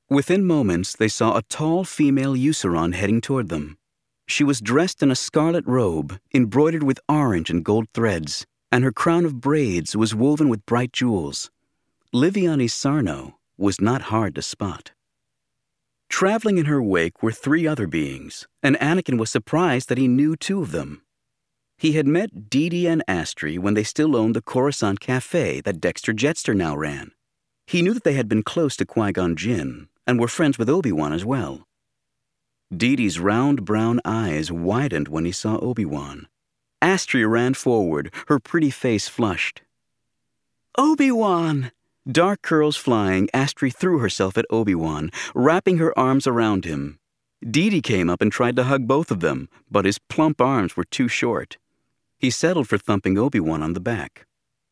Within moments, they saw a tall female Euceron heading toward them. She was dressed in a scarlet robe, embroidered with orange and gold threads, and her crown of braids was woven with bright jewels. Liviani Sarno was not hard to spot. Traveling in her wake were 3 other beings, and Anakin was surprised that he knew 2 of them. He had met Didi and Astri when they still owned the Coruscant Cafe that Dexter Jettster now ran. He knew that they had been close to Qui-Gon Jinn and were friends with Obi-Wan as well. Didi's round brown eyes widened when he saw Obi-Wan. Astri ran forward, her pretty face flushed. "Obi-Wan!" Dark curls flying, Astri threw herself at Obi-Wan, wrapping her arms around him. Didi came up and tried to hug both of them, but his plump arms were too short. He settled for thumping Obi-Wan on the back.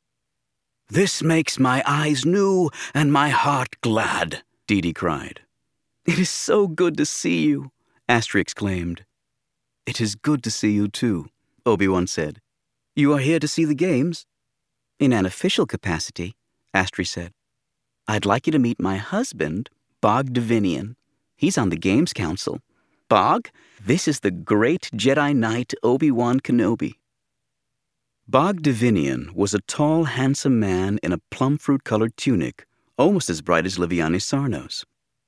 "This makes my eyes new and my heart glad," Didi cried. "It is so good to see you," Astri exclaimed. "It is good to see you too," Obi-Wan said. "You are here to see the games?" "In an official capacity," Astri said. "I'd like you to meet my husband, Bog Davinian. He's on the Games Council. Bog, this is the great Jedi Knight Obi-Wan Kenobi." Bog Davinian was a tall, handsome man in a plum fruit-colored tunic, almost as bright as Liviani Sarno's.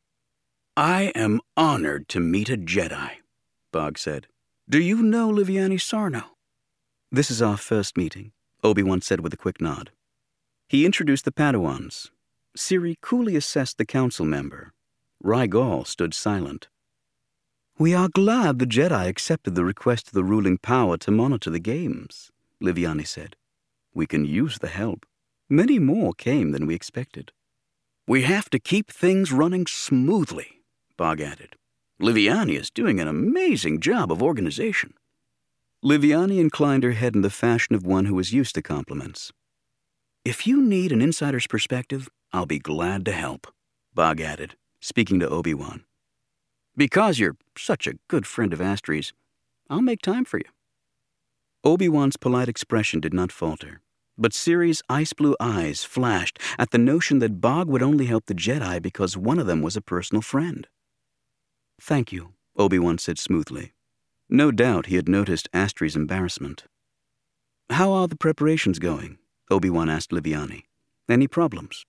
"I am honored to meet a Jedi," Bog said. "Do you know Liviani Sarno?" "This is our first meeting," Obi-Wan said with a quick nod. He introduced the Padawans. Siri coolly assessed the council member. Rygol stood silent. "We are glad the Jedi accepted the request of the ruling power to monitor the games," Liviani said. "We can use the help. Many more came than we expected." "We have to keep things running smoothly," Bog added. "Liviani is doing an amazing job of organization." Liviani inclined her head in the fashion of one who was used to compliments. "If you need an insider's perspective, I'll be glad to help," Bog added, speaking to Obi-Wan. "Because you're such a good friend of Astri's, I'll make time for you." Obi-Wan's polite expression did not falter, but Siri's ice-blue eyes flashed at the notion that Bog would only help the Jedi because one of them was a personal friend. "Thank you," Obi-Wan said smoothly. No doubt he had noticed Astri's embarrassment. "How are the preparations going?" Obi-Wan asked Liviani. "Any problems?"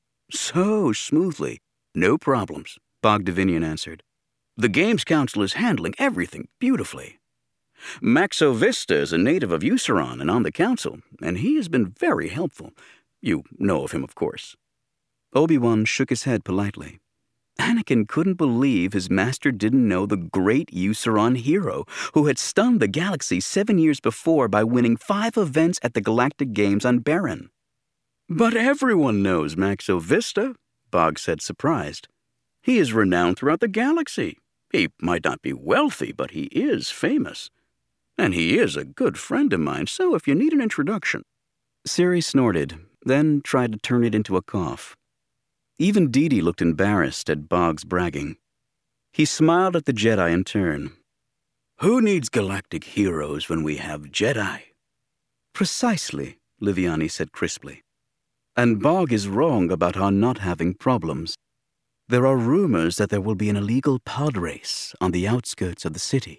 "So smoothly. No problems," Bog Davinian answered. "The Games Council is handling everything beautifully. Maxo Vista is a native of Euceron and on the council, and he has been very helpful. You know of him, of course." Obi-Wan shook his head politely. Anakin couldn't believe his master didn't know the great Euceron hero who had stunned the galaxy 7 years before by winning 5 events at the Galactic Games on Baron. "But everyone knows Maxo Vista," Bog said, surprised. "He is renowned throughout the galaxy. He might not be wealthy, but he is famous. And he is a good friend of mine, so if you need an introduction." Siri snorted, then tried to turn it into a cough. Even Didi looked embarrassed at Bog's bragging. He smiled at the Jedi in turn. "Who needs galactic heroes when we have Jedi?" "Precisely," Liviani said crisply. "And Bog is wrong about our not having problems. There are rumors that there will be an illegal pod race on the outskirts of the city."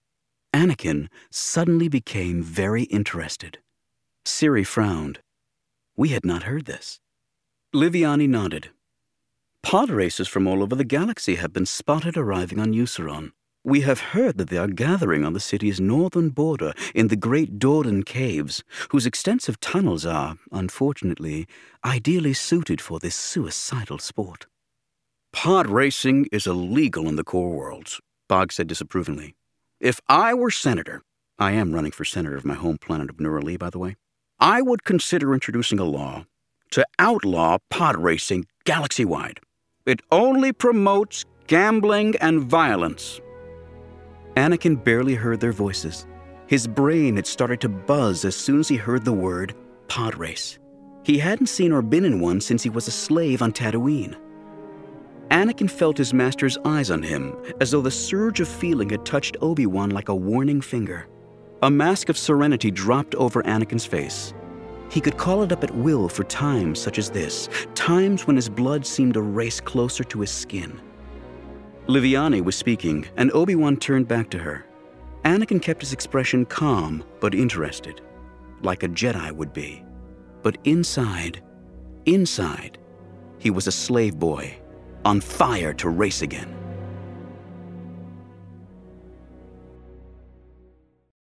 Anakin suddenly became very interested. Siri frowned. We had not heard this. Liviani nodded. "Pod races from all over the galaxy have been spotted arriving on Euceron. We have heard that they are gathering on the city's northern border in the Great Dordan Caves, whose extensive tunnels are, unfortunately, ideally suited for this suicidal sport." "Pod racing is illegal in the core worlds," Bog said disapprovingly. "If I were senator, I am running for senator of my home planet of Nuralee, by the way, I would consider introducing a law to outlaw pod racing galaxy-wide. It only promotes gambling and violence." Anakin barely heard their voices. His brain had started to buzz as soon as he heard the word pod race. He hadn't seen or been in one since he was a slave on Tatooine. Anakin felt his master's eyes on him, as though the surge of feeling had touched Obi-Wan like a warning finger. A mask of serenity dropped over Anakin's face. He could call it up at will for times such as this, times when his blood seemed to race closer to his skin. Liviani was speaking, and Obi-Wan turned back to her. Anakin kept his expression calm but interested, like a Jedi would be. But inside, he was a slave boy, on fire to race again.